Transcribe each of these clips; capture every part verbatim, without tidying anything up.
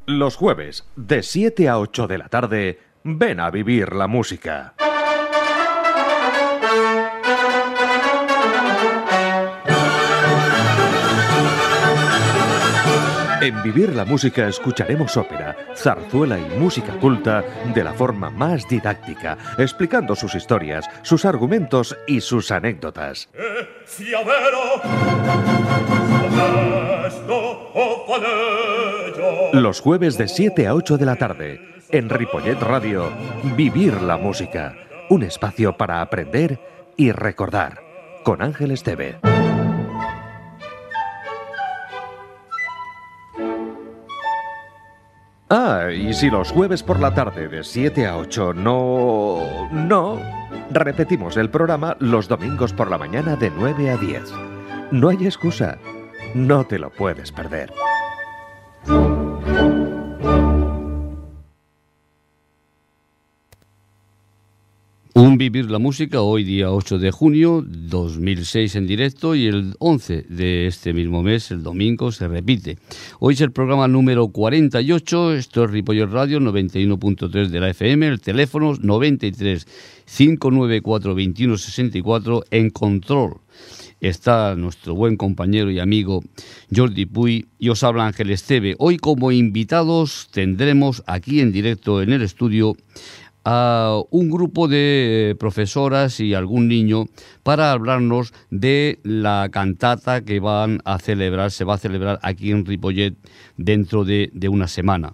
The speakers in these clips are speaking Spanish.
Los jueves, de siete a ocho de la tarde, ven a vivir la música. En Vivir la Música escucharemos ópera, zarzuela y música culta de la forma más didáctica, explicando sus historias, sus argumentos y sus anécdotas. Los jueves de siete a ocho de la tarde, en Ripollet Radio, Vivir la Música, un espacio para aprender y recordar, con Ángel Esteve. Ah, y si los jueves por la tarde de siete a ocho no... no... repetimos el programa los domingos por la mañana de nueve a diez. No hay excusa. No te lo puedes perder. Un Vivir la Música, hoy día ocho de junio dos mil seis en directo, y el once de este mismo mes, el domingo, se repite. Hoy es el programa número cuarenta y ocho, esto es Ripollet Radio, noventa y uno punto tres de la F M, el teléfono noventa y tres, cinco nueve cuatro, veintiuno sesenta y cuatro, en control está nuestro buen compañero y amigo Jordi Puy, y os habla Ángel Esteve. Hoy como invitados tendremos aquí en directo en el estudio a un grupo de profesoras y algún niño para hablarnos de la cantata que van a celebrar, se va a celebrar aquí en Ripollet dentro de, de una semana.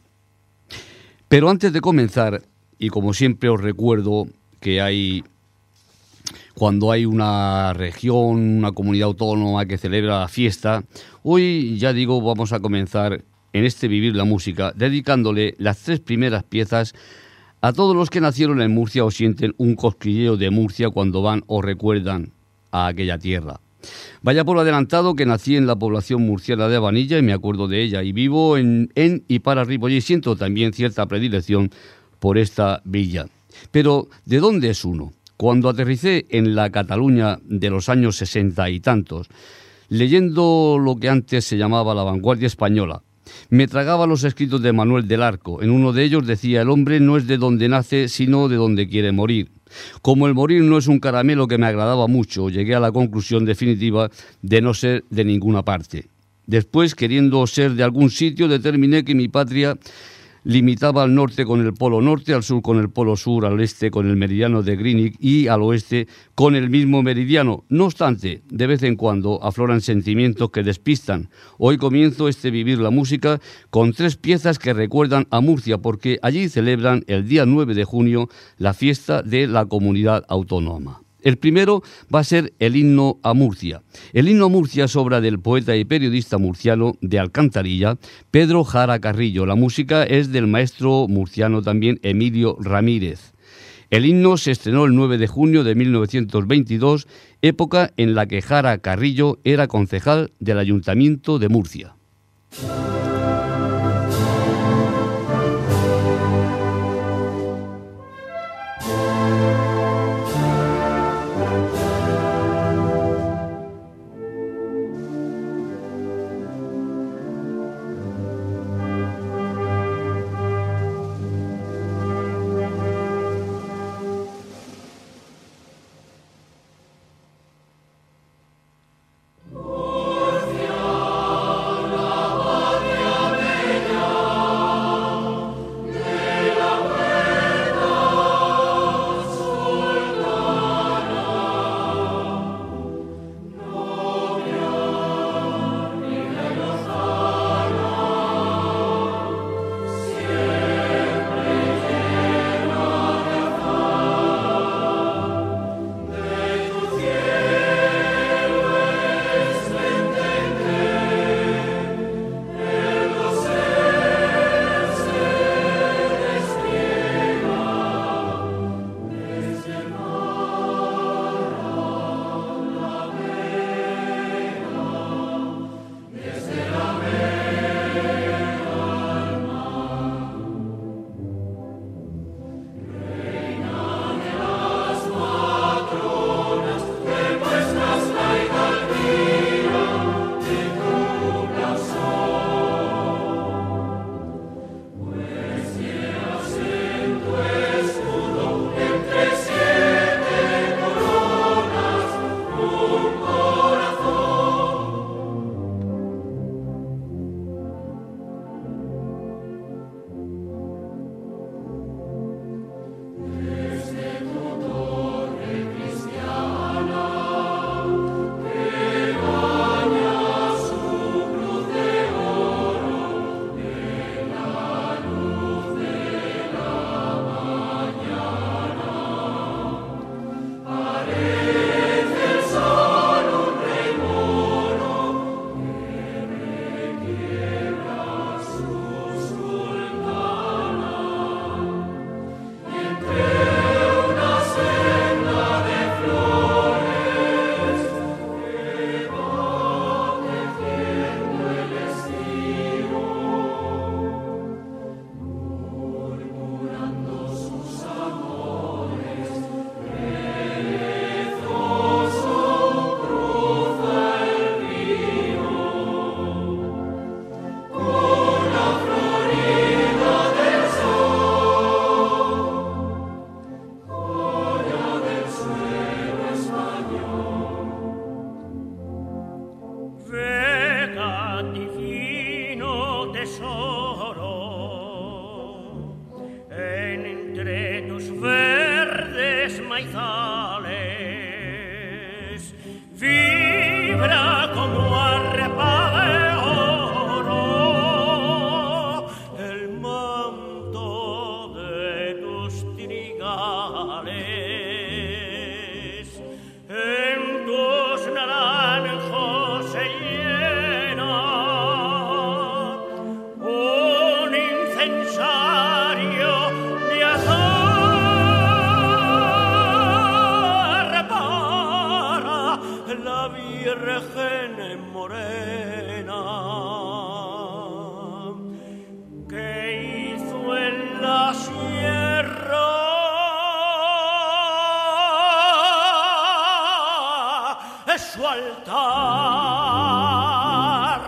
Pero antes de comenzar, y como siempre os recuerdo que hay, cuando hay una región, una comunidad autónoma que celebra la fiesta, hoy ya digo, vamos a comenzar en este Vivir la Música dedicándole las tres primeras piezas a todos los que nacieron en Murcia o sienten un cosquilleo de Murcia cuando van o recuerdan a aquella tierra. Vaya por adelantado que nací en la población murciana de Abanilla y me acuerdo de ella, y vivo en, en y para Ripollet, y siento también cierta predilección por esta villa. Pero, ¿de dónde es uno? Cuando aterricé en la Cataluña de los años sesenta y tantos, leyendo lo que antes se llamaba la vanguardia española, me tragaba los escritos de Manuel del Arco. En uno de ellos decía: el hombre no es de donde nace, sino de donde quiere morir. Como el morir no es un caramelo que me agradaba mucho, llegué a la conclusión definitiva de no ser de ninguna parte. Después, queriendo ser de algún sitio, determiné que mi patria limitaba al norte con el polo norte, al sur con el polo sur, al este con el meridiano de Greenwich y al oeste con el mismo meridiano. No obstante, de vez en cuando afloran sentimientos que despistan. Hoy comienzo este Vivir la Música con tres piezas que recuerdan a Murcia, porque allí celebran el día nueve de junio la fiesta de la comunidad autónoma. El primero va a ser el himno a Murcia. El himno a Murcia es obra del poeta y periodista murciano de Alcantarilla, Pedro Jara Carrillo. La música es del maestro murciano también Emilio Ramírez. El himno se estrenó el nueve de junio de mil novecientos veintidós, época en la que Jara Carrillo era concejal del Ayuntamiento de Murcia. Murcia, la maizales, vibra como arrepa de oro el manto de tus trigales, en tus naranjos se llena un incensario de azahar para la Virgen morena que hizo en la sierra su altar.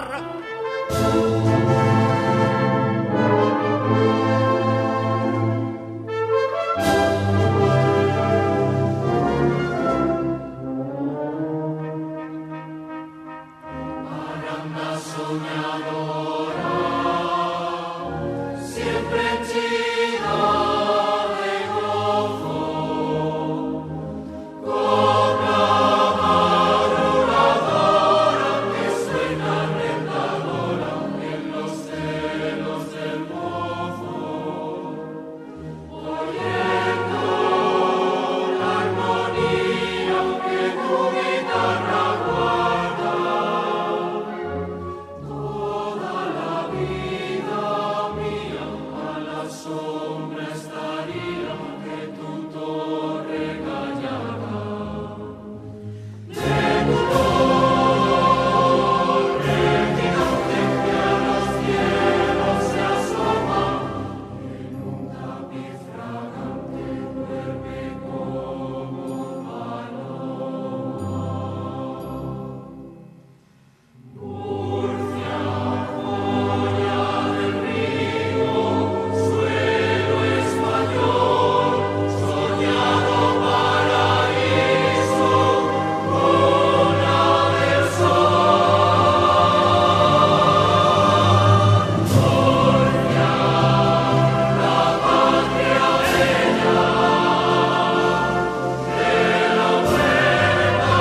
Parranda soñadora, siempre henchida de gozo, cobra madrugadora que suena rentadora en los celos del mozo, oyendo la armonía que tu guitarra guarda. Toda la vida mía a la sombra estaría de tu torre gallarda, de tu torre gigante que a los cielos se asoma, en un tapiz fragante duerme como paloma. Murcia, joya del río, suelo español, soñado paraíso, cuna del sol. Murcia, la patria bella de la huerta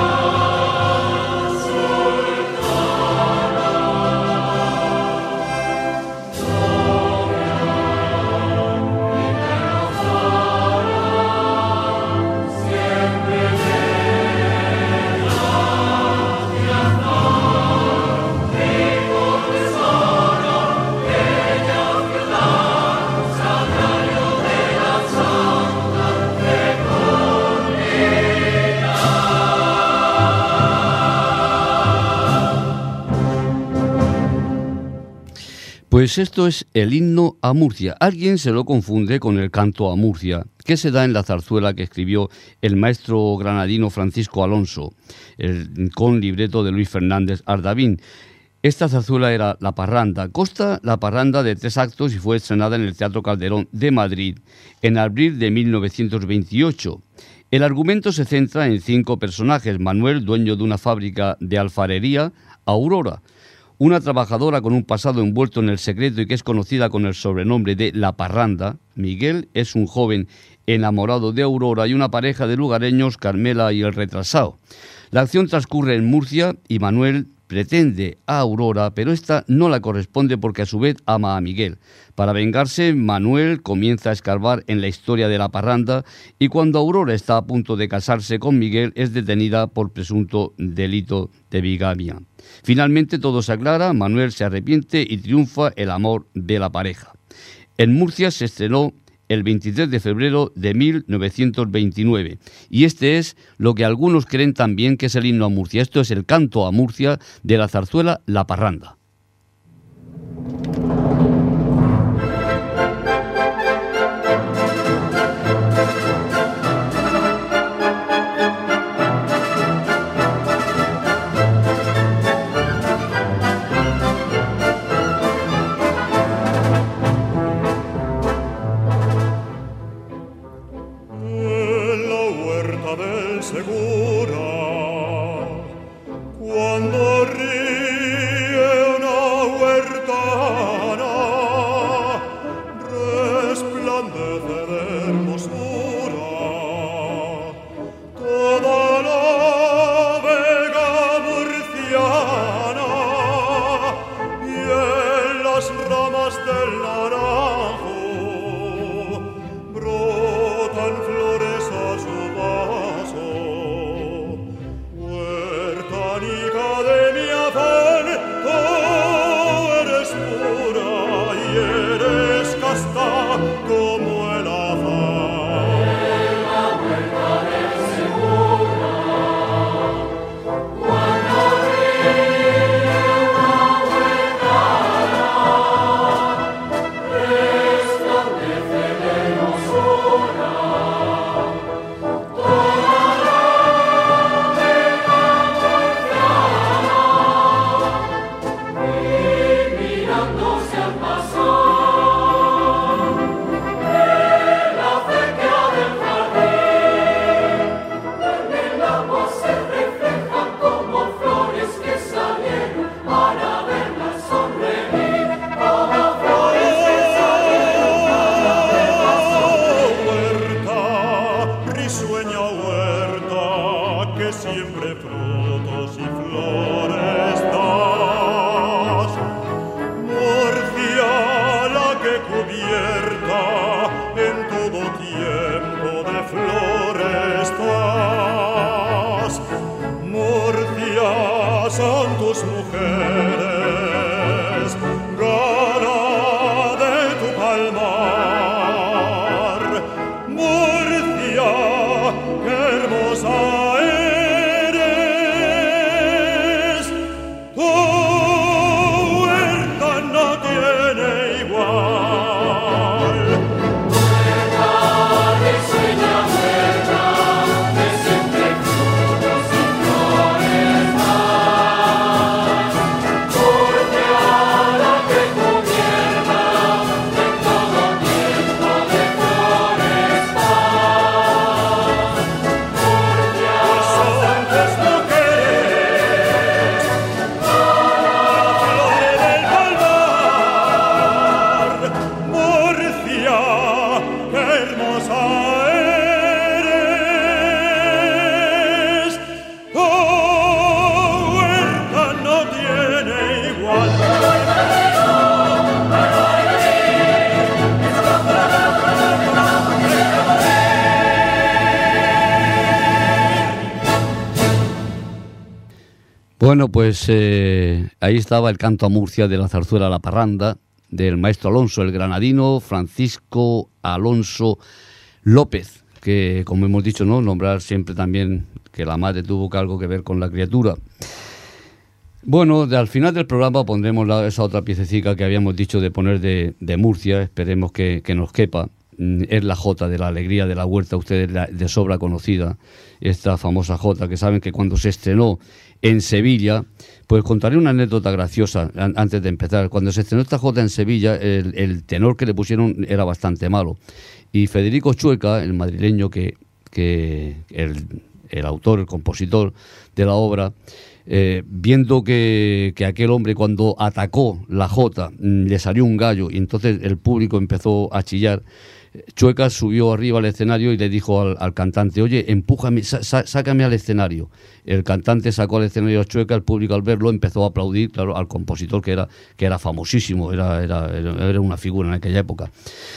sultana. Siempre rico tesoro, bella ciudad, sagrario de la Santa Fecundidad. Pues esto es el himno a Murcia. Alguien se lo confunde con el canto a Murcia, que se da en la zarzuela que escribió el maestro granadino Francisco Alonso, el- con libreto de Luis Fernández Ardavín. Esta zarzuela era La Parranda. Consta La Parranda de tres actos y fue estrenada en el Teatro Calderón de Madrid en abril de mil novecientos veintiocho. El argumento se centra en cinco personajes: Manuel, dueño de una fábrica de alfarería; Aurora, una trabajadora con un pasado envuelto en el secreto y que es conocida con el sobrenombre de La Parranda; Miguel es un joven enamorado de Aurora; y una pareja de lugareños, Carmela y el retrasado. La acción transcurre en Murcia y Manuel pretende a Aurora, pero esta no la corresponde porque a su vez ama a Miguel. Para vengarse, Manuel comienza a escarbar en la historia de La Parranda y cuando Aurora está a punto de casarse con Miguel es detenida por presunto delito de bigamia. Finalmente todo se aclara, Manuel se arrepiente y triunfa el amor de la pareja. En Murcia se estrenó el veintitrés de febrero de mil novecientos veintinueve. Y este es lo que algunos creen también que es el himno a Murcia. Esto es el canto a Murcia de la zarzuela La Parranda. Segura, cuando ríe un Bueno, pues eh, ahí estaba el canto a Murcia de la zarzuela La Parranda, del maestro Alonso, el granadino Francisco Alonso López, que, como hemos dicho, no nombrar siempre también que la madre tuvo algo que ver con la criatura. Bueno, de, al final del programa pondremos la, esa otra piececita que habíamos dicho de poner de, de Murcia, esperemos que, que nos quepa. Es la jota de la alegría de la huerta, ustedes la, de sobra conocida, esta famosa jota, que saben que cuando se estrenó en Sevilla, pues contaré una anécdota graciosa an, antes de empezar. Cuando se estrenó esta jota en Sevilla, el, el tenor que le pusieron era bastante malo, y Federico Chueca, el madrileño, que, que el, el autor, el compositor de la obra, Eh, viendo que, que aquel hombre, cuando atacó la jota, le salió un gallo y entonces el público empezó a chillar, Chueca subió arriba al escenario y le dijo al, al cantante: oye, empújame, sa, sa, sácame al escenario. El cantante sacó al escenario a Chueca, el público al verlo empezó a aplaudir, claro, al compositor que era, que era famosísimo, era, era, era una figura en aquella época.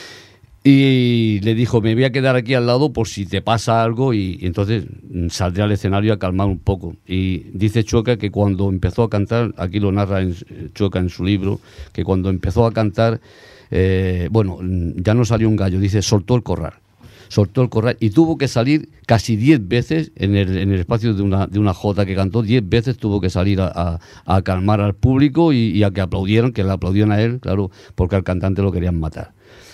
Y le dijo: me voy a quedar aquí al lado por si te pasa algo, y, y entonces saldré al escenario a calmar un poco. Y dice Chueca que cuando empezó a cantar, aquí lo narra en, Chueca en su libro, que cuando empezó a cantar, eh, bueno, ya no salió un gallo, dice, soltó el corral. Soltó el corral y tuvo que salir casi diez veces en el, en el espacio de una, de una jota que cantó, diez veces tuvo que salir a, a, a calmar al público y, y a que aplaudieran, que le aplaudieran a él, claro, porque al cantante lo querían matar.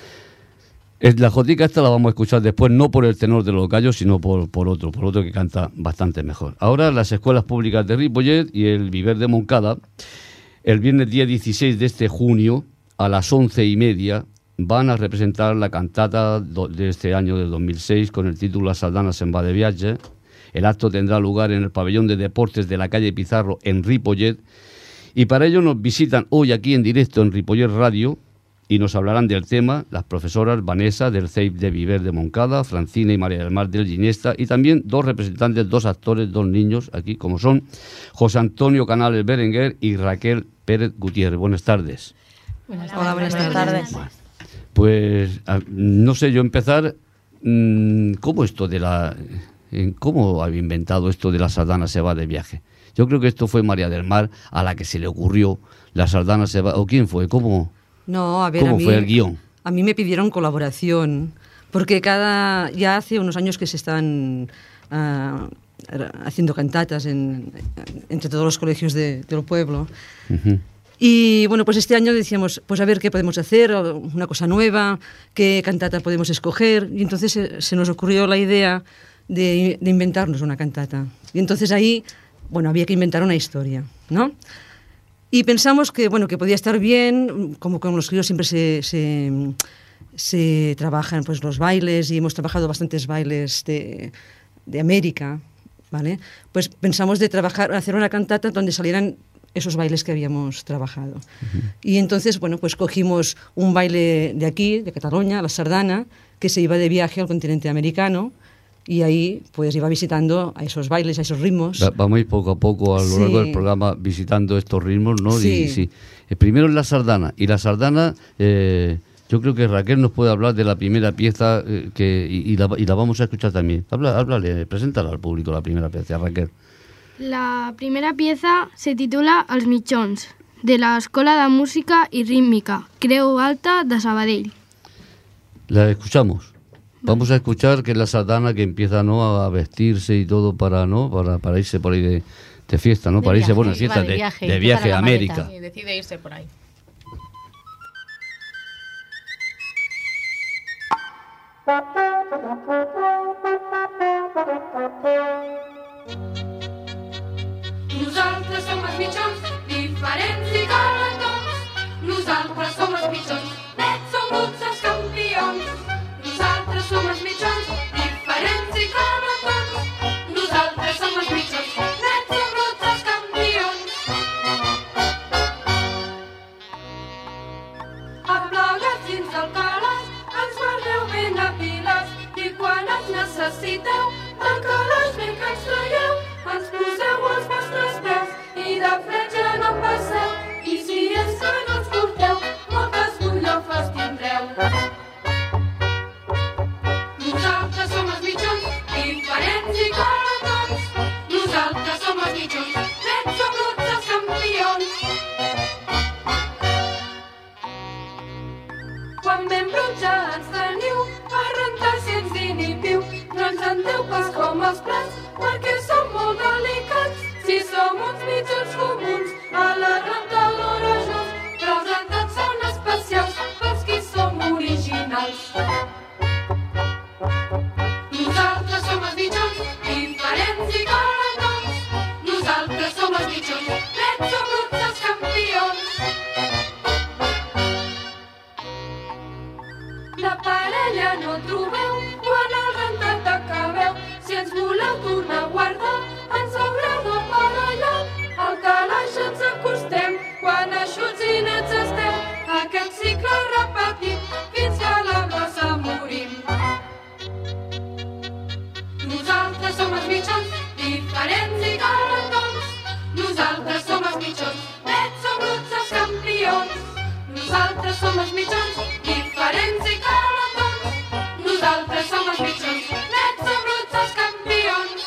La jotica esta la vamos a escuchar después, no por el tenor de los gallos, sino por, por otro, por otro que canta bastante mejor. Ahora las escuelas públicas de Ripollet y el Viver de Moncada, el viernes día dieciséis de este junio, a las once y media, van a representar la cantata de este año, del dos mil seis, con el título La Sardana se'n va de viatge. El acto tendrá lugar en el pabellón de deportes de la calle Pizarro, en Ripollet, y para ello nos visitan hoy aquí en directo en Ripollet Radio, y nos hablarán del tema las profesoras Vanessa del C E I P de Viver de Moncada, Francina y María del Mar del Ginesta, y también dos representantes, dos actores, dos niños aquí, como son José Antonio Canales Berenguer y Raquel Pérez Gutiérrez. Buenas tardes. Buenas tardes. Hola, buenas tardes. Bueno, pues no sé yo empezar, ¿cómo esto de la... ¿Cómo había inventado esto de la sardana se va de viaje? Yo creo que esto fue María del Mar a la que se le ocurrió la sardana se va... ¿O quién fue? ¿Cómo...? No, a ver, ¿Cómo a mí, fue el guión? A mí me pidieron colaboración, porque cada ya hace unos años que se están uh, haciendo cantatas en, entre todos los colegios de, del pueblo. Uh-huh. Y bueno, pues este año decíamos, pues a ver qué podemos hacer, una cosa nueva, qué cantata podemos escoger. Y entonces se, se nos ocurrió la idea de, de inventarnos una cantata. Y entonces ahí, bueno, había que inventar una historia, ¿no? Y pensamos que, bueno, que podía estar bien, como con los críos siempre se, se, se trabajan pues, los bailes, y hemos trabajado bastantes bailes de, de América, ¿vale? Pues pensamos de trabajar, hacer una cantata donde salieran esos bailes que habíamos trabajado. Uh-huh. Y entonces, bueno, pues cogimos un baile de aquí, de Cataluña, la sardana, que se iba de viaje al continente americano, y ahí pues iba visitando a esos bailes, a esos ritmos. Vamos a ir poco a poco a lo sí. largo del programa visitando estos ritmos, ¿no? Sí. Y, sí. El primero es la sardana, y la sardana, eh, yo creo que Raquel nos puede hablar de la primera pieza eh, que y, y, la, y la vamos a escuchar también. Habla, háblale, preséntala al público la primera pieza, Raquel. La primera pieza se titula Els mitjons, de la Escola de Música y Rítmica, Creu Alta de Sabadell. La escuchamos. Vamos a escuchar que es la sardana que empieza, ¿no?, a vestirse y todo para, ¿no?, para, para irse por ahí de, de fiesta, ¿no? De para viaje, irse, bueno, fiesta, de, de viaje, de viaje a América. Y decide irse por ahí. Nosaltres som els mitjons, diferents i talentosos. Nosaltres som els mitjons, nets som bruts els campions. Nosaltres som els mitjons, diferents i talentosos. Nosaltres som els mitjons, nets som bruts els campions. Aplegats dins del calaix, ens guardeu ben a piles, i quan ens necessiteu, del calaix ben que ens traieu, ens poseu als vostres peus i de fred ja no passeu. I si és que no ens porteu, moltes bullofes tindreu. Nosaltres som els mitjons, diferents i talentosos. Nosaltres som els mitjons, nets som ben brutja ens teniu, a rentar si ens dir ni piu. No ens enteu pas com els plats, perquè som molt delicats. Si som uns mitjons comuns, a la rentadora junts, però els rentats són especials pels qui som originals. Nosaltres som els mitjons, diferents i calentons. Nosaltres som els mitjons, nets o bruts els campions. La parella no trobeu quan el rentat acabeu. Si ens voleu tornar a guardar, ens haureu de pagar allà. Al calaix ens acostem, quan eixuts i nets estem. Aquest cicle repetim, fins que a la brossa morim. Nosaltres som els mitjons, diferents i calentons. Nosaltres som els mitjons, nets o bruts els campions. Nosaltres som els mitjons, diferents i calentons. Nosaltres som els mitjons, nets o bruts els campions.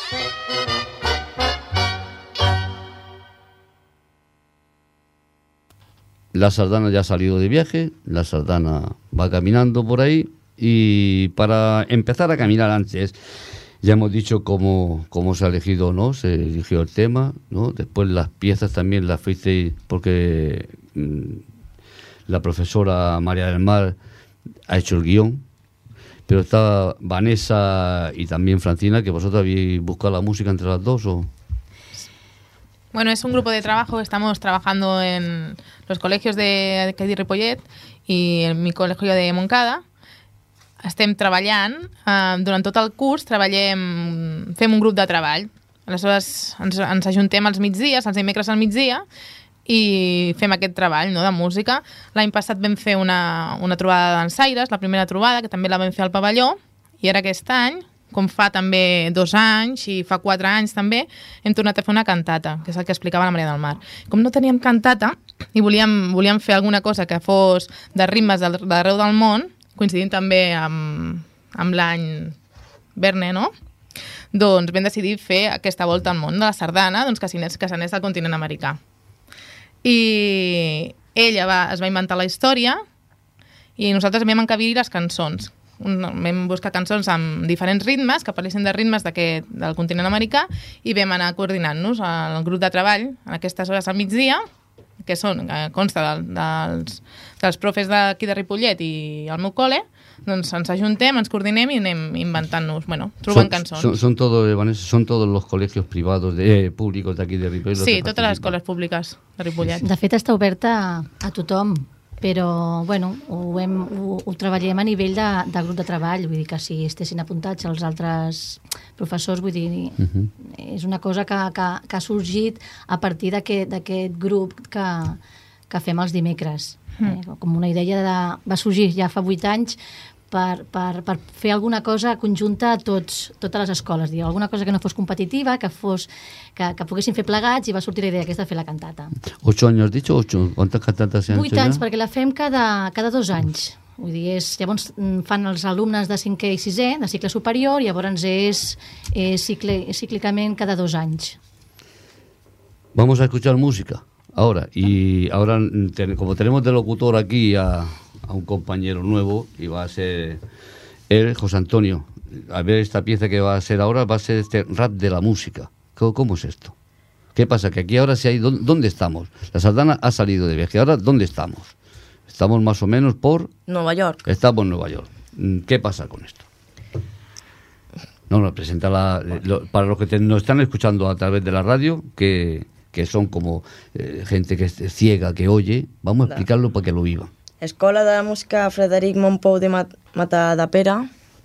La sardana ya ha salido de viaje, la sardana va caminando por ahí y para empezar a caminar antes, ya hemos dicho cómo, cómo se ha elegido, ¿no? Se eligió el tema, ¿no? Después las piezas también las fuisteis porque mmm, la profesora María del Mar ha hecho el guión, pero está Vanessa y también Francina, que vosotros habéis buscado la música entre las dos, ¿o...? Bueno, es un grupo de trabajo, estamos trabajando en los colegios de Cadí Ripollet i en mi col·legi de Montcada. Estem treballant, eh, durant tot el curs treballem, fem un grup de treball. Aleshores ens, ens ajuntem als migdies, els dimecres al migdia, i fem aquest treball, no?, de música. L'any passat vam fer una, una trobada dansaires, la primera trobada, que també la vam fer al pavelló, i ara aquest any, com fa també dos anys i fa quatre anys també, hem tornat a fer una cantata, que és el que explicava la Maria del Mar. Com no teníem cantata i volíem, volíem fer alguna cosa que fos de ritmes d'arreu del món, coincidint també amb, amb l'any Verne, no?, doncs vam decidir fer aquesta volta al món de la sardana, doncs que s'anés que s'anés al continent americà. I ella va, es va inventar la història i nosaltres vam encabir les cançons. Un, vam buscar cançons amb diferents ritmes que parlessin de ritmes del continent americà i vam anar coordinant-nos al grup de treball en aquestes hores al migdia, que són, que consta de, dels, dels profes d'aquí de Ripollet i el meu col·le. Doncs ens ajuntem, ens coordinem i anem inventant-nos, bueno, trobant son, cançons. Son, son, todo, Vanessa, ¿Son todos los colegios privados, de, eh, públicos de aquí de Ripollet? Sí, totes les escoles públiques de Ripollet. De fet, està oberta a, a tothom, però bueno, ho, hem, ho, ho treballem a nivell de, de grup de treball, vull dir que si estessin apuntats els altres professors, vull dir, uh-huh. és una cosa que, que, que ha sorgit a partir d'aquest grup que, que fem els dimecres. Eh? Com una idea de... va sorgir ja fa vuit anys per, per, per fer alguna cosa conjunta a tots, totes les escoles, dir, alguna cosa que no fos competitiva, que fos que, que poguessin fer plegats, i va sortir la idea aquesta de fer la cantata. ¿Ocho años has dicho? ¿Ocho? ¿Cuántas cantatas se han Vuit hecho anys, ya? perquè la fem cada, cada dos anys. Vull dir, és, llavors fan els alumnes de cinquè i sisè, de cicle superior, i llavors és, és, cicle, és cíclicament cada dos anys. Vamos a escuchar música ahora, y ahora ten, como tenemos de locutor aquí a, a un compañero nuevo, y va a ser él, José Antonio, a ver esta pieza que va a ser ahora, va a ser este rap de la música. ¿Cómo, cómo es esto? ¿Qué pasa? Que aquí ahora sí hay... ¿Dónde estamos? La sardana ha salido de viaje, ahora ¿dónde estamos? Estamos más o menos por... Nueva York. Estamos en Nueva York. ¿Qué pasa con esto? No, no, presenta la, lo, para los que te, nos están escuchando a través de la radio, que, que son como eh, gente que es ciega, que oye, vamos a explicarlo para que lo vivan. Escola de Música Frederic Montpou de Mat Matadepera.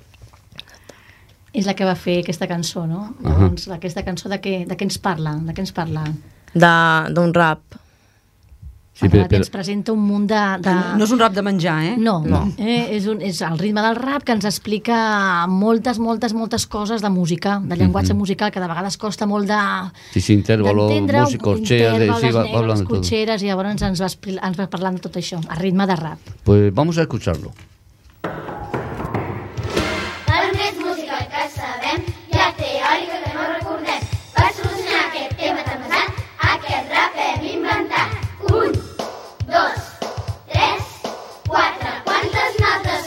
És la que va fer aquesta cançó, no? Uh -huh. Llavors, aquesta cançó de què, de què ens parla? De què ens parla? D'un rap. Sí, però, però... ens presenta un munt de, de... No és un rap de menjar, eh? No, no. Eh, és, un, és el ritme del rap que ens explica moltes, moltes, moltes coses de música, de llenguatge uh -huh. musical, que de vegades costa molt de... Sí, sí, intervalo, música, corcheas, sí, va, va hablando de todo. Corcheres, i llavors ens va, ens va parlant de tot això, a ritme de rap. Pues vamos a escucharlo. El més musical que sabem, la teòrica que no recordem. Per solucionar aquest tema tan pesat, aquest rap hem inventat. Un, dos, tres, quatre. Quantes notes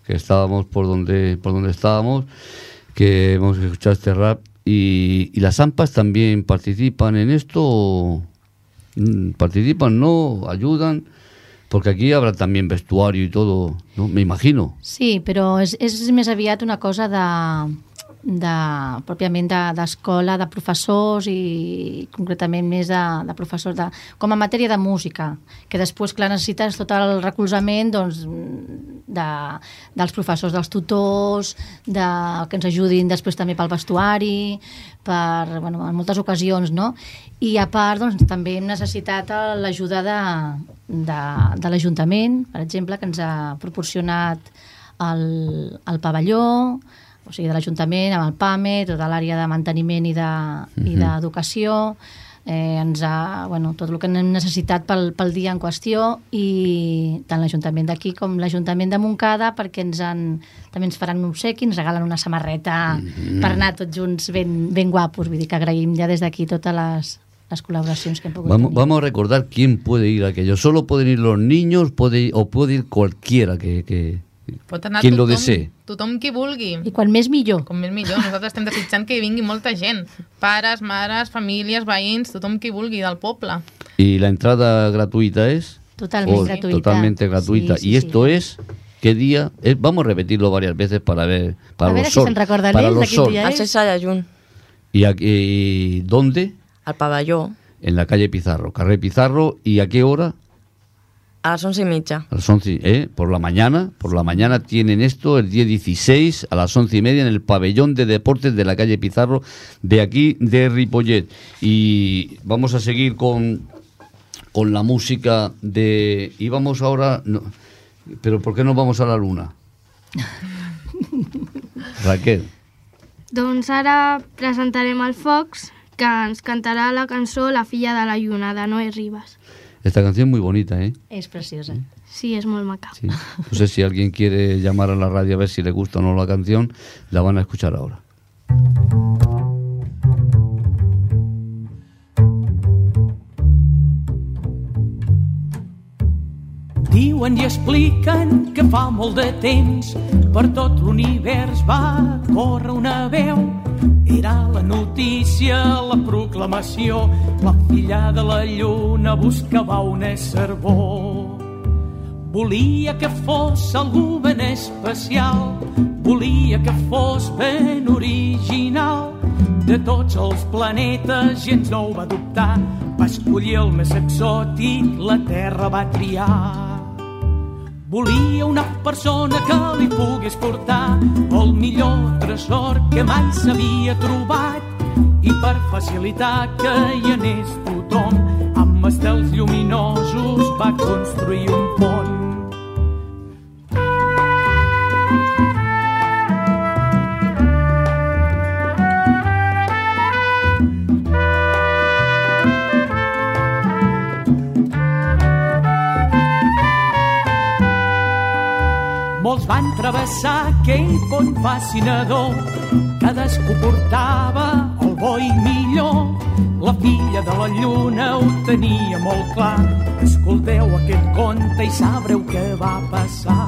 que estábamos por donde, por donde estábamos, que hemos escuchado este rap. ¿Y, y las AMPAs también participan en esto? ¿Participan, no? ¿Ayudan? Porque aquí habrá también vestuario y todo, ¿no? Me imagino. Sí, però és, és més aviat una cosa de, de pròpiament d'escola, de, de professors i concretament més de, de professors de, com a matèria de música, que després, clar, necessites tot el recolzament doncs, de, dels professors, dels tutors, de, que ens ajudin després també pel vestuari, per, bueno, en moltes ocasions, no? I a part, doncs, també hem necessitat l'ajuda de, de, de l'Ajuntament, per exemple, que ens ha proporcionat el, el pavelló, o sigui, de l'Ajuntament, amb el PAME, tota l'àrea de manteniment i d'educació, de, eh, ens ha, bueno, tot el que hem necessitat pel, pel dia en qüestió, i tant l'Ajuntament d'aquí com l'Ajuntament de Montcada, perquè ens han, també ens faran un obsequi, ens regalen una samarreta mm-hmm. per anar tots junts ben, ben guapos. Vull dir que agraïm ja des d'aquí totes les, las colaboraciones que han pogut vamos, tenir. Vamos a recordar quién puede ir a aquello. Solo pueden ir los niños puede, o puede ir cualquiera que... que Pot anar quien tothom, lo desee. Tothom qui vulgui. I quan més millor. Com més millor. Nosaltres estem desitjant que vingui molta gent. Pares, mares, famílies, veïns, tothom qui vulgui del poble. ¿Y la entrada gratuita es? Totalmente o, gratuita. Totalmente gratuita. Sí, sí, ¿Y esto sí. es? ¿Qué día? Es, vamos a repetirlo varias veces para ver... Para a los veure si sol, se'n recorda para l'Ells, los de quin sol. dia El és. setze de juny, ¿Y, aquí, y dónde? al pavelló, En la calle Pizarro. Carrer Pizarro. ¿Y a qué hora? a las once y media. A las once, ¿eh? Por la mañana, por la mañana tienen esto el día dieciséis a las once y media en el pabellón de deportes de la calle Pizarro de aquí de Ripollet. Y vamos a seguir con, con la música de... Y vamos ahora... No, pero ¿por qué no vamos a la luna? Raquel. Doncs ara presentarem el Fox, que ens cantarà la cançó La filla de la lluna, de Noé Ribas. Esta canción es muy bonita, ¿eh? És preciosa. Sí, és molt maca. Sí. No sé si alguien quiere llamar a la radio a ver si le gusta o no la canción. La van a escuchar ahora. Diuen i expliquen que fa molt de temps per tot l'univers va córrer una veu. Era la notícia, la proclamació, la filla de la lluna buscava un ésser bo. Volia que fos algú ben especial, volia que fos ben original. De tots els planetes gens no ho va dubtar, va escollir el més exòtic, la Terra va triar. Volia una persona que li pogués portar el millor tresor que mai s'havia trobat i per facilitar que hi anés tothom amb estels lluminosos va construir un pont. Molts van travessar aquell pont fascinador, cadascú portava el bo i millor. La filla de la lluna ho tenia molt clar. Escolteu aquest conte i sabreu què va passar.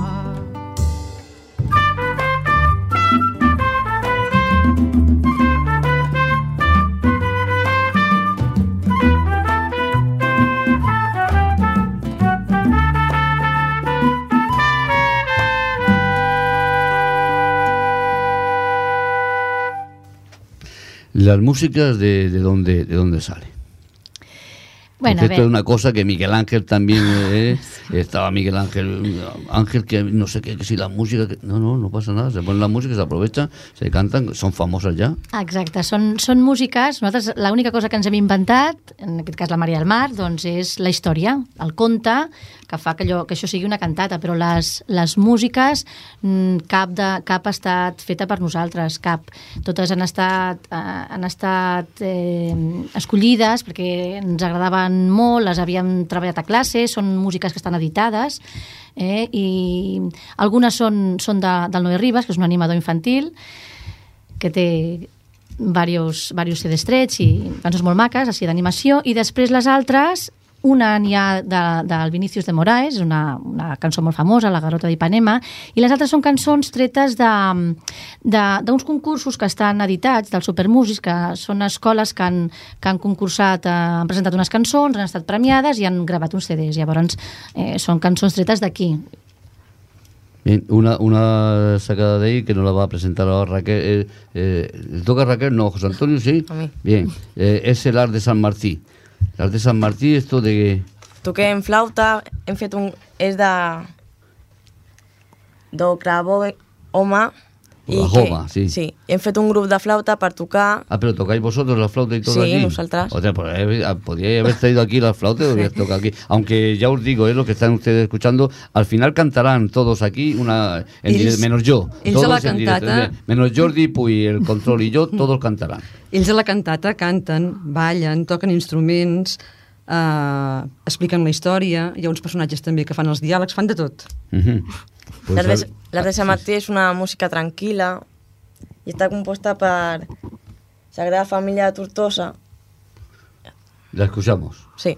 Las músicas de, de dónde de dónde sale. Bueno, esto es una cosa que Miguel Ángel también eh, estaba Miguel Ángel Ángel que no sé qué que si la música que, no no no pasa nada, se pone la música, se aprovecha, se cantan, son famosas ja. Exacte, són, són músiques. Nosaltres l'única cosa que ens hem inventat, en aquest cas la Maria del Mar, doncs és la història, el conte, que fa que, allò, que això sigui una cantata, però les, les músiques cap, de, cap ha estat feta per nosaltres, cap. Totes han estat, eh, han estat eh, escollides perquè ens agradaven molt, les havíem treballat a classe, són músiques que estan editades, eh, i algunes són, són de, del Noé Ribas, que és un animador infantil, que té diversos, diversos C Ds trets i cançons molt maques, així d'animació, i després les altres, una n'hi ha de, del Vinícius de Moraes, una, una cançó molt famosa, La Garota d'Ipanema, i les altres són cançons tretes d'uns concursos que estan editats, dels Supermusics, que són escoles que han, que han concursat, eh, han presentat unes cançons, han estat premiades i han gravat uns C Ds. Llavors, eh, són cançons tretes d'aquí. Bien, una, una sacada de ahí que nos la va a presentar ahora Raquel. Eh, eh, ¿Le toca a Raquel? No, José Antonio, sí. A mí. Bien, eh, es el Art de Sant Martí. El Art de Sant Martí, esto de... Toquem flauta, hem fet un... és de... do cravo, home... Oklahoma, sí. Sí, hem fet un grup de flauta per tocar... Ah, pero tocáis vosotros la flauta y todo sí, aquí. Sí, nosaltres. O sea, podríais haber traído aquí la flauta y habríais tocado aquí. Aunque ya os digo, es lo que están ustedes escuchando, al final cantarán todos aquí, una en ells, directo, menos yo. Ells todos a la en cantata... directo, menos Jordi, Puy, el control y yo, todos cantarán. Ells a la cantata canten, ballen, toquen instruments, eh, expliquen la història, hi ha uns personatges també que fan els diàlegs, fan de tot. Uh-huh. Pues L'Art de, al... l'Art de Sant Martí és una música tranquil·la i està composta per Sagrada Família de Tortosa. La escuchamos. Sí.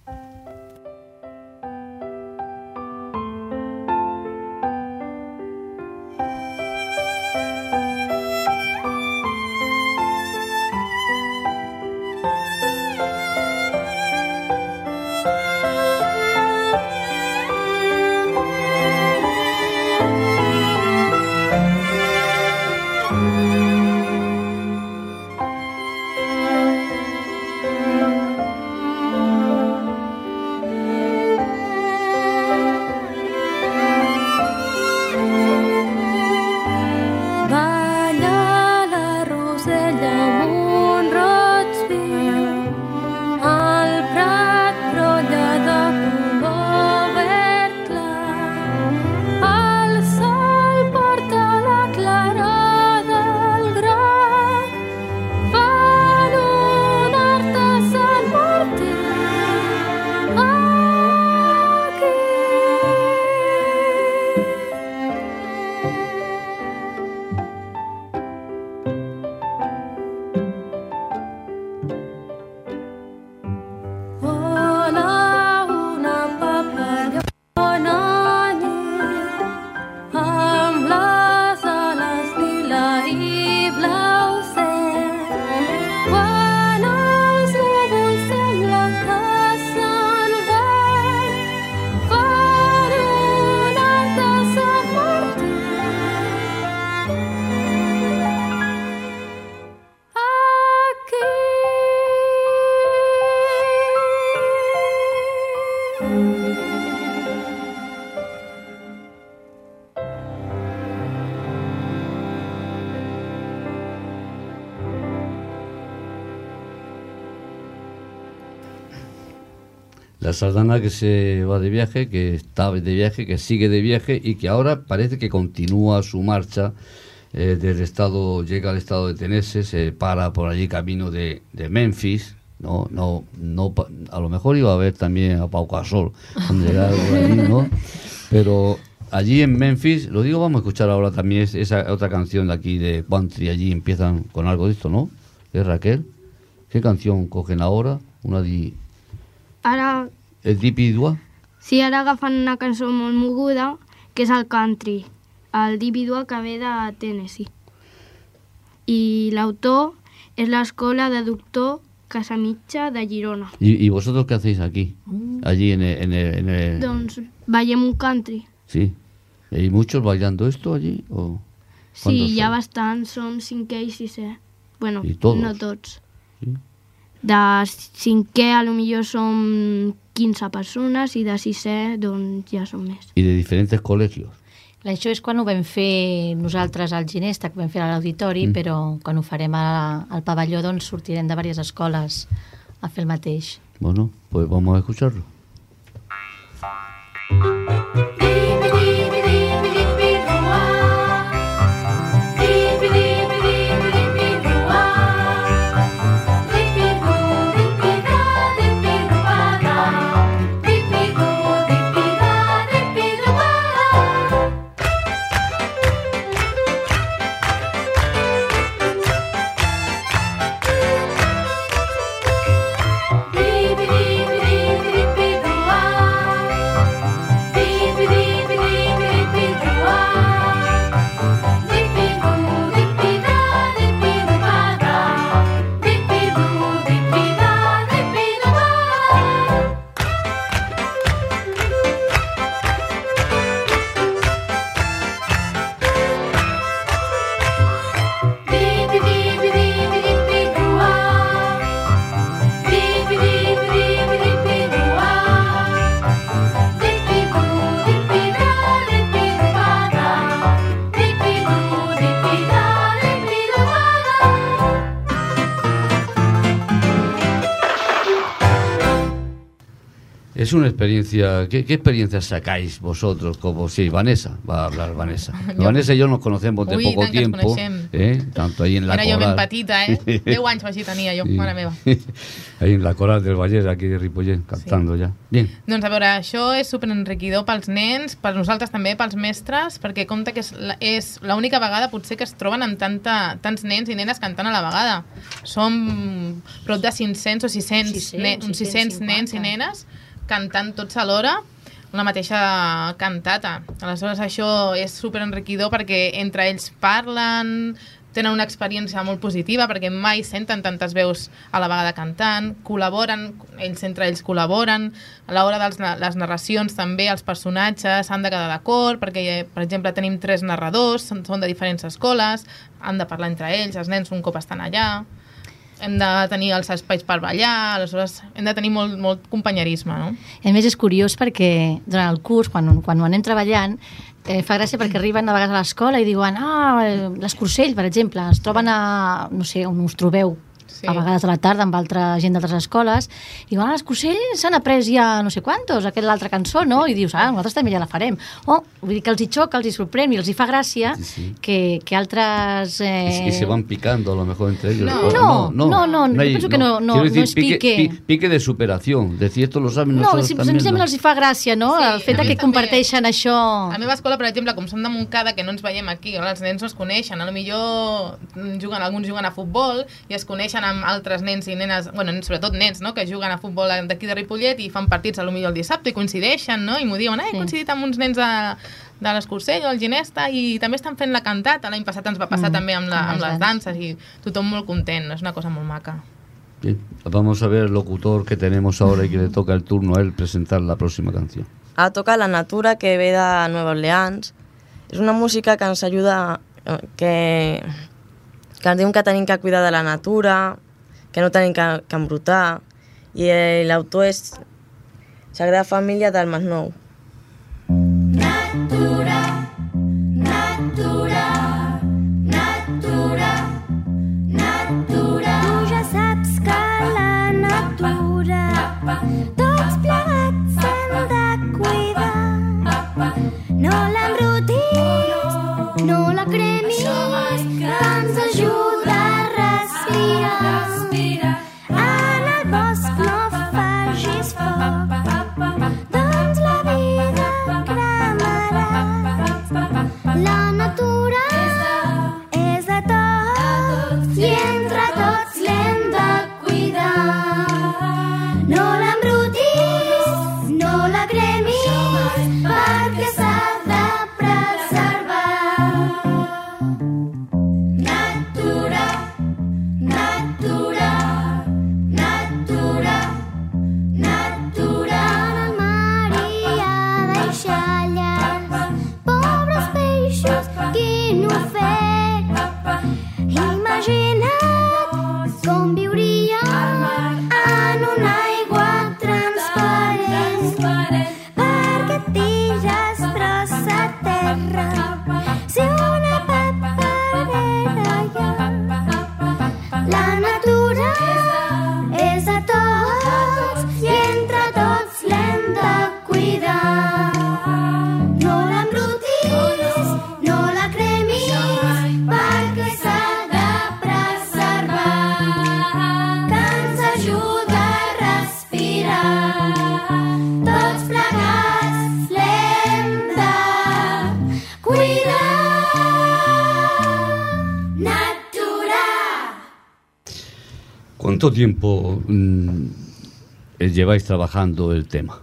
La sardana que se va de viaje, que está de viaje, que sigue de viaje y que ahora parece que continúa su marcha eh, del estado, llega al estado de Tennessee, se para por allí camino de, de Memphis, no, no, no, a lo mejor iba a ver también a Pau Gasol cuando llegara por allí, ¿no? Pero allí en Memphis, lo digo, vamos a escuchar ahora también esa otra canción de aquí de country, allí empiezan con algo de esto, ¿no? ¿Es Raquel? ¿Qué canción cogen ahora? Una de... Ara... El Dipi Dua? Sí, ara agafen una cançó molt moguda, que és el country. El Dipi Dua que ve de Tennessee. I l'autor és l'escola de doctor Casamitja de Girona. ¿Y, ¿Y vosotros qué hacéis aquí? Allí en el... En el, en el... Doncs ballem un country. Sí. ¿Hay muchos bailando esto allí? ¿O sí, hi ha son? bastants, som cinquè i sisè. Bueno, I tots? no tots. Sí. De cinquè a lo millor som quinze persones i de sisè doncs ja som més. Y de diferentes colegios. Això és quan ho vam fer nosaltres al Ginesta, que vam fer a l'auditori, mm. però quan ho farem a, al pavelló doncs sortirem de diverses escoles a fer el mateix. Bueno, pues vamos a escucharlo. Beep, beep, beep, beep, beep. es una experiencia, ¿qué, qué experiencias sacáis vosotros? Como sí, Vanessa, va a hablar Vanessa. Jo. Vanessa y yo nos conocemos de Ui, poco tant que ens tiempo, coneixem. ¿eh? Tanto ahí en la Era jo ben coral. petita, eh? deu anys així tenia jo, Sí. mare meva. Ahí en la coral del Vallès, aquí de Ripollet, cantando ya. Bien. Doncs a veure, això és superenriquidor pels nens, per nosaltres també, pels mestres, perquè compta que és la- és l'única vegada potser que es troben amb tanta, tants nens i nenes cantant a la vegada. Som prop de cinc-cents o sis-cents, sis-cents, ne, uns sis-cents nens i nenes cantant tots alhora una mateixa cantata. Aleshores això és superenriquidor perquè entre ells parlen, tenen una experiència molt positiva perquè mai senten tantes veus a la vegada cantant, col·laboren, ells entre ells col·laboren, a l'hora de les narracions també els personatges han de quedar d'acord perquè, per exemple, tenim tres narradors, són són de diferents escoles, han de parlar entre ells, els nens un cop estan allà, hem de tenir els espais per ballar, aleshores hem de tenir molt, molt companyerisme, no? A més, és curiós perquè durant el curs, quan, quan ho anem treballant, eh, fa gràcia perquè arriben a vegades a l'escola i diuen, ah, l'Escursell, per exemple, es troben a, no sé, on us trobeu, sí. A vegades a la tarda amb altra gent d'altres escoles, i diuen, ah, l'Escursell s'han après ja no sé quantos, aquesta l'altra cançó, no? I dius, ah, nosaltres també ja la farem. O, vull dir que els hi xoca, els hi sorprèn i els hi fa gràcia Sí, sí. que, que altres... Eh... Y, y se van picando a lo mejor entre ellos. No, O no, no, no, yo pienso que no- no- Quiero no es pique. pi- pique de superación. Decir, esto lo saben No, nosotros si, también. senzillament ¿no? els hi fa gràcia, no? Sí, el fet a de mi que també. comparteixen això... A la meva escola, per exemple, com som de Montcada, que no ens veiem aquí, els nens no es coneixen, a lo millor juguen, alguns juguen a futbol i es coneixen amb altres nens i nenes, bueno, sobretot nens, no?, que juguen a futbol d'aquí de Ripollet i fan partits a lo millor el dissabte i coincideixen, no?, i m'ho diuen, eh, he coincidit amb uns nens de, de l'Escursell o el Ginesta i també estan fent la cantata, l'any passat ens va passar Mm, també amb, la, amb amb les les danses i tothom molt content, és una cosa molt maca. Bien. Vamos a ver el locutor que tenemos ahora y que le toca el turno a él presentar la próxima canción. Ara toca La Natura, que ve de Nueva Orleans. És una música que ens ajuda, eh, que, que ens diuen que tenim que cuidar de la natura, que no tenim que, que embrutar, i eh, l'autor és Sagrada Família del Masnou. Natura, natura, natura, natura. Tu ja saps que la natura tots plegats hem de cuidar. No l'embrutis, no la cremis, que ens ajuda a respirar. En el bosc no facis foc, doncs la vida cremarà. La natura és de tots i entre tots l'hem de cuidar. No l'embrutis, no la cremis, perquè s'ha de preservar. Natura, natura, natura, natura. En el mar hi ha deixalles, pobres peixos, quin ofec. Imagina't com viuríem en una aigua transparent, perquè tires brossa terra si una paperera hi ha. La natura és de tots i entre tots l'hem de cuidar. No l'embrutis, no la cremis, perquè s'ha de preservar, que ens ajuda a respirar. Tots plegats l'hem de cuidar. Natura. ¿Cuánto tiempo mm, eh, lleváis trabajando el tema?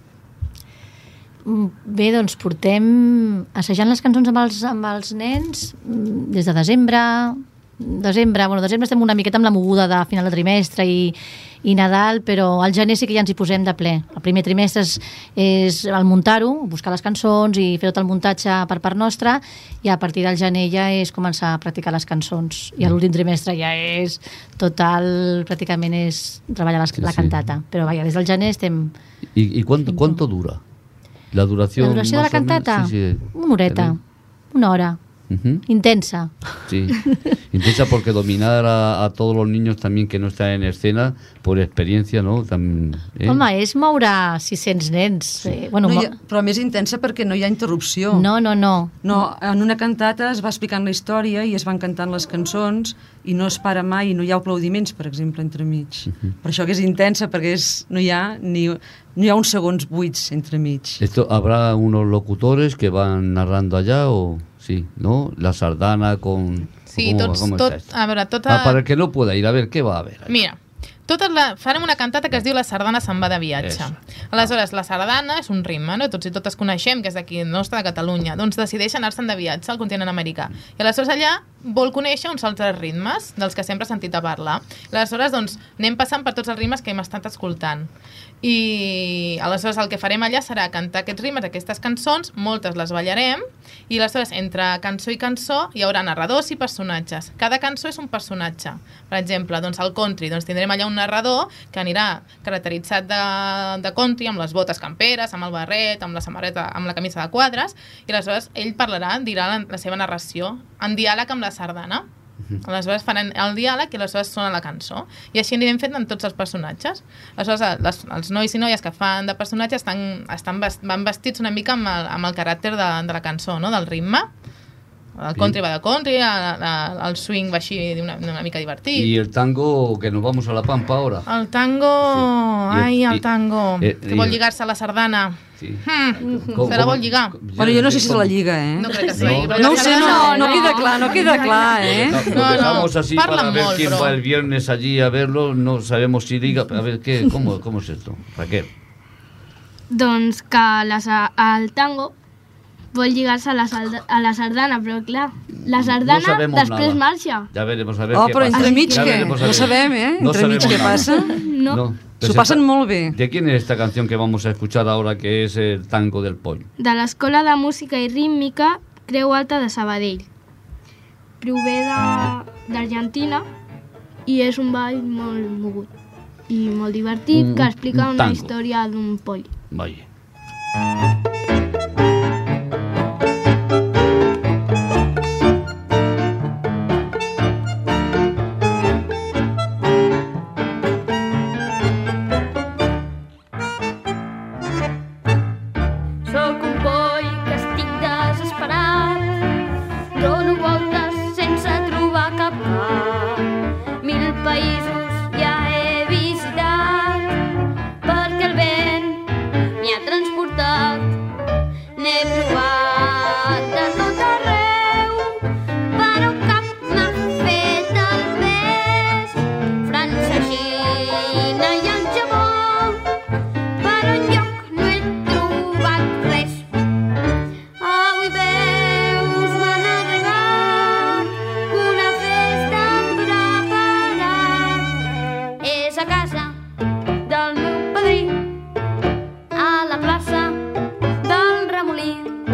Mm, Bé, doncs portem assajant les cançons amb els, amb els nens mm, des de desembre. Desembre, bueno, desembre estem una miqueta amb la moguda de final de trimestre i, i Nadal, però al gener sí que ja ens hi posem de ple. El primer trimestre és, és el muntar-ho, buscar les cançons i fer tot el muntatge per part nostra, i a partir del gener ja és començar a practicar les cançons. I a l'últim trimestre ja és total, pràcticament és treballar les, Sí, la sí. cantata. Però vaja, des del gener estem... ¿Y, y cuánto, cuánto dura? La duración, La duració de la más o menos? cantata? Sí, sí. Una horeta, Tenéis- una hora. Ujú. Intensa. Sí, intensa porque dominar a, a todos los niños también que no están en escena, por experiencia, ¿no? También, ¿eh? Home, és moure sis-cents nens. Sí. Eh, bueno, no mo- hi ha, però més intensa perquè no hi ha interrupció. no, no, no. No, en una cantata es va explicant la història i es van cantant les cançons i no es para mai i no hi ha aplaudiments, per exemple, entremig. Uh-huh. Per això que és intensa, perquè és, no hi ha ni, no hi ha uns segons buits entremig. Esto, ¿habrá unos locutores que van narrando allá o...? Sí, ¿no? La sardana con... Sí, ¿cómo, tots, cómo tot, está esto? a veure, tota... Ah, para el que no pueda ir, a ver, ¿qué va a haber? ahí? Mira, totes la, farem una cantata que es diu La sardana se'n va de viatge. Eso. Aleshores, la sardana és un ritme, no? Tots i totes coneixem que és d'aquí, nostre, de Catalunya. Doncs decideix anar-se'n de viatge al continent americà. I aleshores allà vol conèixer uns altres ritmes dels que sempre ha sentit a parlar. I aleshores, doncs, anem passant per tots els ritmes que hem estat escoltant. I aleshores el que farem allà serà cantar aquests ritmes, aquestes cançons, moltes les ballarem, i aleshores entre cançó i cançó hi haurà narradors i personatges. Cada cançó és un personatge. Per exemple, doncs al country, doncs tindrem allà un narrador que anirà caracteritzat de, de country, amb les botes camperes, amb el barret, amb la samarreta, amb la camisa de quadres, i aleshores ell parlarà, dirà la, la seva narració en diàleg amb la sardana. Aleshores faran el diàleg i aleshores sona la cançó. I així anirem fent amb tots els personatges. Aleshores les, els nois i noies que fan de personatges estan, estan vest, van vestits una mica amb el, amb el caràcter de, de la cançó, no? Del ritme. El country va de country, el, el swing va així una, una mica divertit. Y el tango, que nos vamos a la Pampa ahora. El tango... Sí. Ai, I- el tango. eh, que i- vol lligar-se a la sardana. Sí. Hmm, Com- se la com- vol lligar. Bueno, jo no sé si se la lliga, eh? No crec que se No. la lligui. però No la ho sé, no, sardana- no queda clar, no queda clar, eh? No, No, lo no, dejamos así para parlan ver molt, quién però- va el viernes allí a verlo. No sabemos si liga. A ver, ¿qué, cómo, ¿cómo es esto? Raquel. Doncs que la, sa- el tango vol lligar-se a, la salda- a la sardana, però clar, la sardana No sabemos després nada. marxa. Ya veremos a ver Oh, qué però pasa. entremig Ya què? veremos a No ver. sabem, eh? No Entremig sabemos què nada. passa? No. S'ho Pues passen esta- molt bé. ¿De quién es esta canción que vamos a escuchar ahora, que es el tango del pollo? De l'Escola de Música i Rítmica Creu Alta de Sabadell. Prové de- d'Argentina i és un ball molt mogut i molt divertit Un- que explica un una tango. història d'un poll. Vaya. Sóc un poll que estic desesperat. Dono voltes sense trobar cap cap. Mil països ja he visitat perquè el vent m'hi ha transportat. N'he provat de tot arreu, però cap m'ha fet el pes. França, Xina i el Japó, però enlloc no he trobat res. Avui veus, m'han arribat una festa hem preparat. És a casa del meu padrí, a la plaça del Remolí.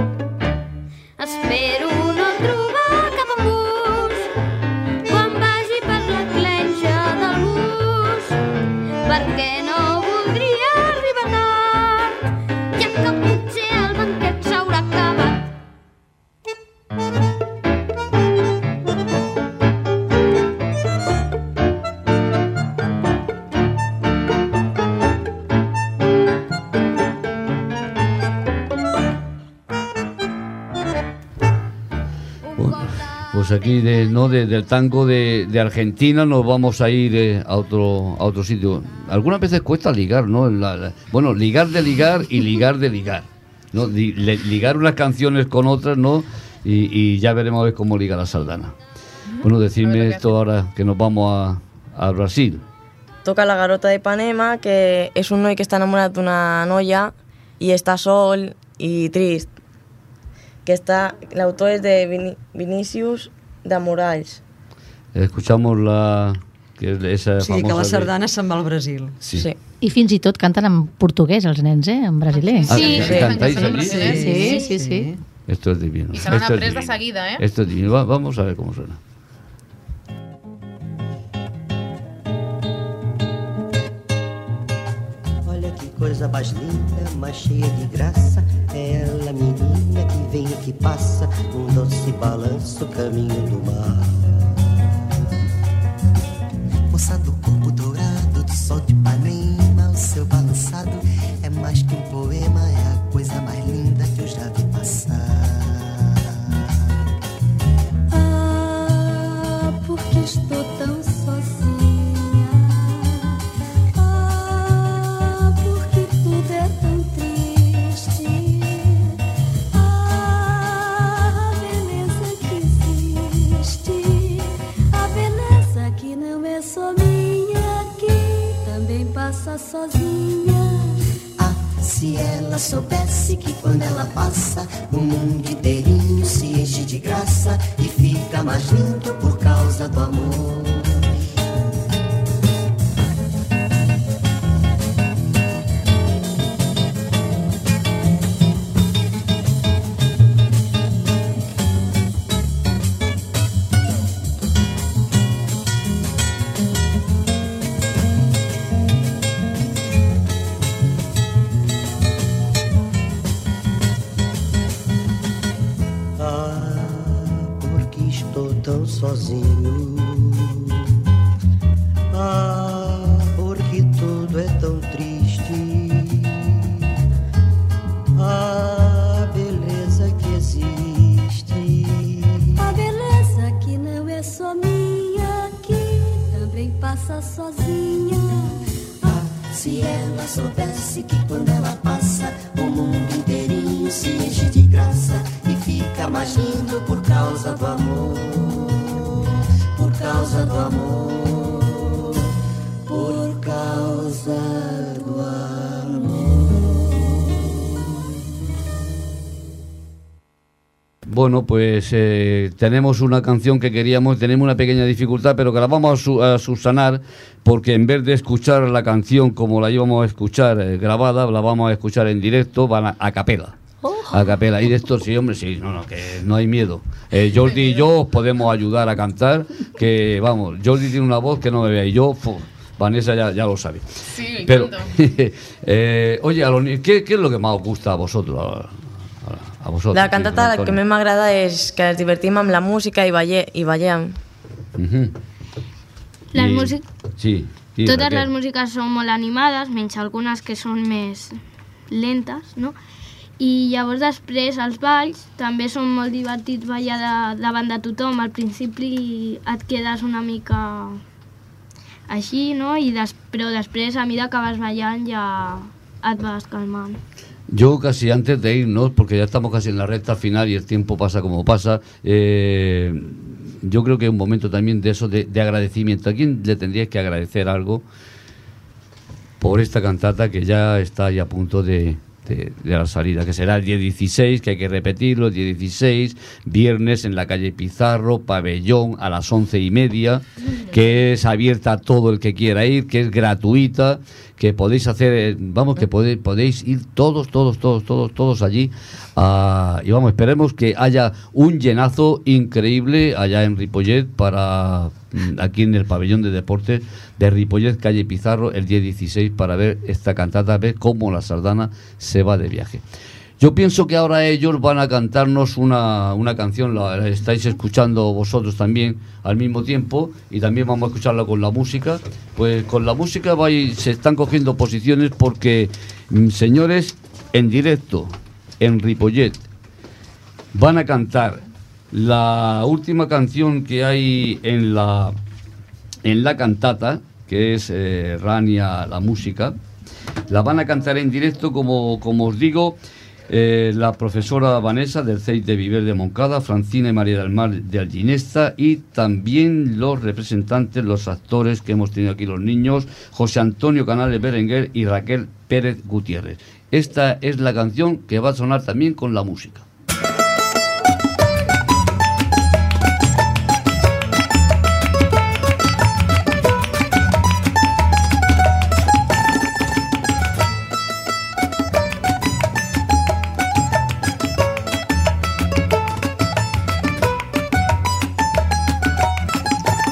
Espero no trobar cap embús quan vagi per la clenxa del bus, perquè no voldria arribar tard, ja que potser el banquet s'haurà acabat. Pues aquí de, no de- del tango de, de Argentina nos vamos a ir eh, a otro a otro sitio. Algunas veces cuesta ligar, ¿no? La- la- bueno, ligar de ligar y ligar de ligar, ¿no? Li- le- ligar unas canciones con otras, ¿no? Y, y ya veremos a ver cómo liga la sardana. Bueno, A ver decirme lo que esto ahora que nos vamos a, a Brasil. Toca La Garota de Ipanema, que és un noi que està enamorat d'una noia i està sol i trist. Que està, l'autor és de Vini, Vinícius de Morales. Escuchamos la que es esa O sigui que famosa la de- sardana se'n va al Brasil. Sí. Sí. I fins i tot canten en portuguès, els nens, eh? En brasiler. Ah, Sí, ¿sí? sí, ¿Cantáis sí, allí? sí, Sí, sí, sí. Esto es divino. I se l'han Esto es après de divino. seguida, eh? Esto es divino. Va- vamos a ver cómo suena. Olha que coisa mais linda, mais cheia de graça. Ela, menina menina que vem e que passa, um doce balanço, caminho do mar. Moça do corpo dourado, do sol de Ipanema, o seu balançado é mais que um poema, é a coisa mais linda que eu já vi passar. Ah, porque estou tão sozinha. Ah, porque tudo é tão triste. Ah, a beleza que existe, a beleza que não é só minha, que também passa sozinha. Ah, se ela soubesse que quando ela passa, o mundo inteirinho se enche de graça e fica mais lindo por causa do amor. Sozinho. Ah, porque tudo é tão triste. Ah, a beleza que existe, a beleza que não é só minha, que também passa sozinha. Ah, se ela soubesse que quando ela passa, o mundo inteirinho se enche de graça e fica mais lindo por causa do amor. Por causa do amor, por causa do amor. Bueno, pues eh, tenemos una canción que queríamos, tenemos una pequeña dificultad, pero que la vamos a, su, a subsanar, porque en vez de escuchar la canción como la íbamos a escuchar eh, grabada, la vamos a escuchar en directo, van a, a capela. A capela. Y de esto sí, hombre, sí, no, no, que no hay miedo. Eh, Jordi y yo os podemos ayudar a cantar, que vamos, Jordi tiene una voz que no me vea, y yo, fu, Vanessa ya, ya lo sabe. Sí, pero eh, oye, a los, ¿qué, ¿qué es lo que más os gusta a vosotros? A, a, a vosotros. La cantata sí, que més m'agrada és que ens divertim amb la música i, balle, i ballem. Uh-huh. Les I, músic... sí, sí, Totes Raquel. les músiques són molt animades, menys algunes que són més lentes, no? I llavors després els balls també són molt divertits ballar de, davant de tothom. Al principi et quedes una mica així, no? I des, però després a mesura que vas ballant ja et vas calmant. Yo casi antes de irnos, porque ya estamos casi en la recta final y el tiempo pasa como pasa, eh, yo creo que es un momento también de eso, de, de agradecimiento. ¿A quién le tendríais que agradecer algo por esta cantata que ya está ya a punto de... De, de la salida, que será el día dieciséis, que hay que repetirlo, el día dieciséis, viernes en la calle Pizarro, pabellón a las once y media, que es abierta a todo el que quiera ir, que es gratuita, que podéis hacer, vamos, que podéis, podéis ir todos, todos, todos, todos, todos allí, uh, y vamos, esperemos que haya un llenazo increíble allá en Ripollet para... aquí en el pabellón de deportes de Ripollet, calle Pizarro, el día dieciséis, para ver esta cantata, ver cómo la sardana se va de viaje. Yo pienso que ahora ellos van a cantarnos una, una canción, la estáis escuchando vosotros también al mismo tiempo, y también vamos a escucharla con la música. Pues con la música vais, se están cogiendo posiciones porque, señores, en directo, en Ripollet, van a cantar la última canción que hay en la en la cantata, que es eh, Rania la música. La van a cantar en directo, como, como os digo, eh, la profesora Vanessa del C E I de Viver de Moncada, Francina y María del Mar de Alginesta, y también los representantes, los actores que hemos tenido aquí, los niños, José Antonio Canales Berenguer y Raquel Pérez Gutiérrez. Esta es la canción que va a sonar también con la música.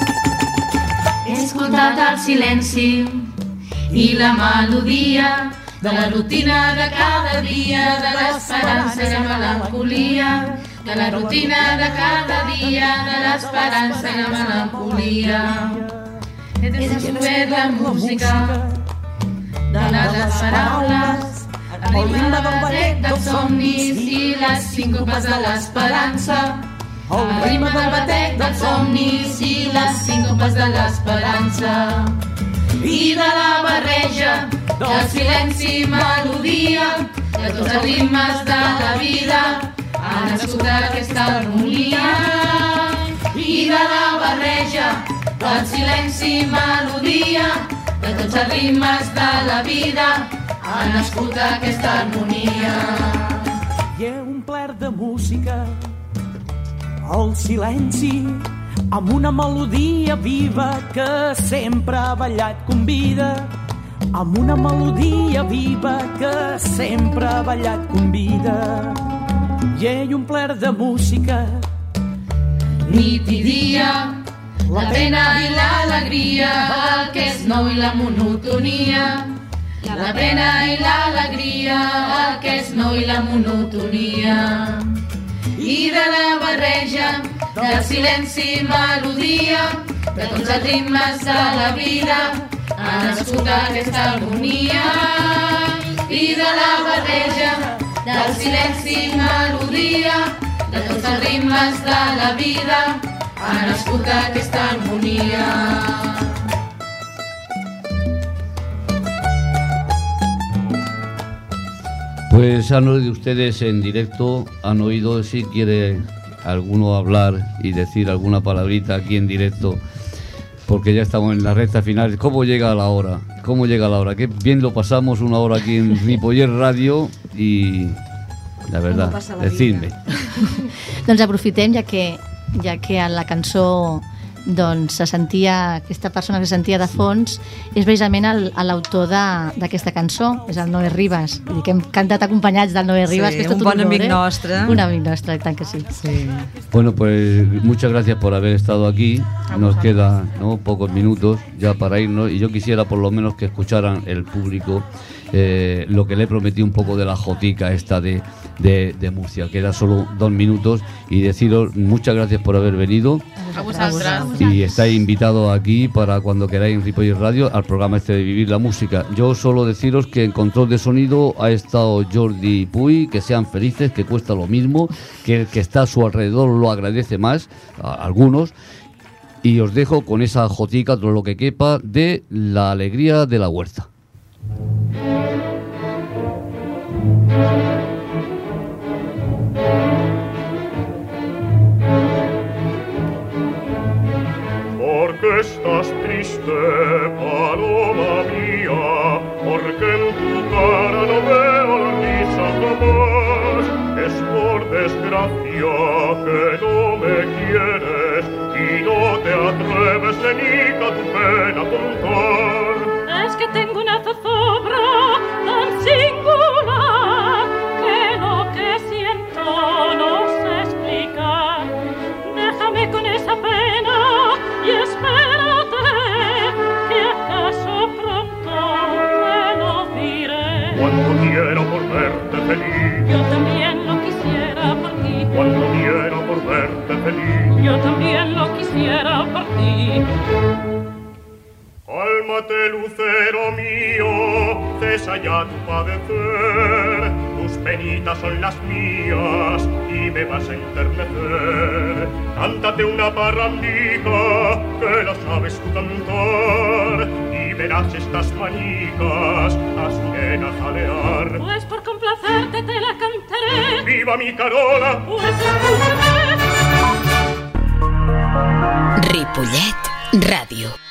He escoltat el silenci i la melodia de la rutina de cada dia, de l'esperança i la melancolia, de la rutina de cada dia, de l'esperança i la melancolia. He descobert la música de les paraules, el ritme del batec dels somnis i les síncopes de l'esperança, el ritme del batec dels somnis i les síncopes de l'esperança, i de la barreja del silenci i melodia, de tots els ritmes de la vida, ha nascut aquesta harmonia. I de la barreja del silenci i melodia, de tots els ritmes de la vida, ha nascut aquesta harmonia. I he omplert de música el silenci amb una melodia viva que sempre ha ballat convida, amb una melodia viva que sempre ha ballat convida. I he omplert de música nit i dia, la pena i l'alegria, el que és nou i la monotonia, la pena i l'alegria, el que és nou i la monotonia. I de la barreja del silenci i melodia, de tots els ritmes de la vida, ha nascut aquesta harmonia. I de la barreja del silenci i melodia, de tots els ritmes de la vida, ha nascut aquesta harmonia. Pues han oído ustedes en directo, han oído, si quiere alguno hablar y decir alguna palabrita aquí en directo, porque ya estamos en la recta final. ¿Cómo llega la hora? ¿Cómo llega la hora? Qué bien lo pasamos una hora aquí en Ripollet Radio y la verdad, decidme. Doncs aprofitem, ja que, ja que a la cançó doncs se sentia, aquesta persona que se sentia de fons és precisament l'autor d'aquesta cançó, és el Noé Ribas. Vull dir que hem cantat acompanyats del Noé Ribas, sí, que és tot un un bon honor, amic eh? nostre. Un amic nostre, tant que sí. sí. Bueno, pues muchas gracias por haber estado aquí. Nos queda, ¿no?, pocos minutos ya para irnos, y yo quisiera por lo menos que escucharan el público eh, lo que le prometí un poco de la jotica esta de, de, de Murcia. Queda solo dos minutos y deciros muchas gracias por haber venido. A vosaltres. Y estáis invitados aquí para cuando queráis en Ripollet Radio al programa este de Vivir la Música. Yo solo deciros que en control de sonido ha estado Jordi Puy, que sean felices, que cuesta lo mismo, que el que está a su alrededor lo agradece más, a algunos, y os dejo con esa jotica, todo lo que quepa, de La alegría de la huerta. ¿Por qué estás triste, paloma mía? Porque en tu cara no veo la risa jamás. Es por desgracia que no me quieres y no te atreves ni a tu pena contar. Es que tengo una zozobra tan singular que lo que siento no sé explicar. Déjame con esa pena y espérate, que acaso pronto te lo diré. Cuando quiero por verte feliz, yo también lo quisiera por ti. Cuando quiero por verte feliz, yo también lo quisiera por ti. Cálmate, lucero mío, cesa ya tu padecer. Tus penitas son las mías y me vas a enternecer. Cántate una parrandija, que la sabes tú cantar, y verás estas manicas a su nena jalear. Pues por complacerte te la cantaré. ¡Viva mi Carola! Pues escúchame. Ripollet Radio.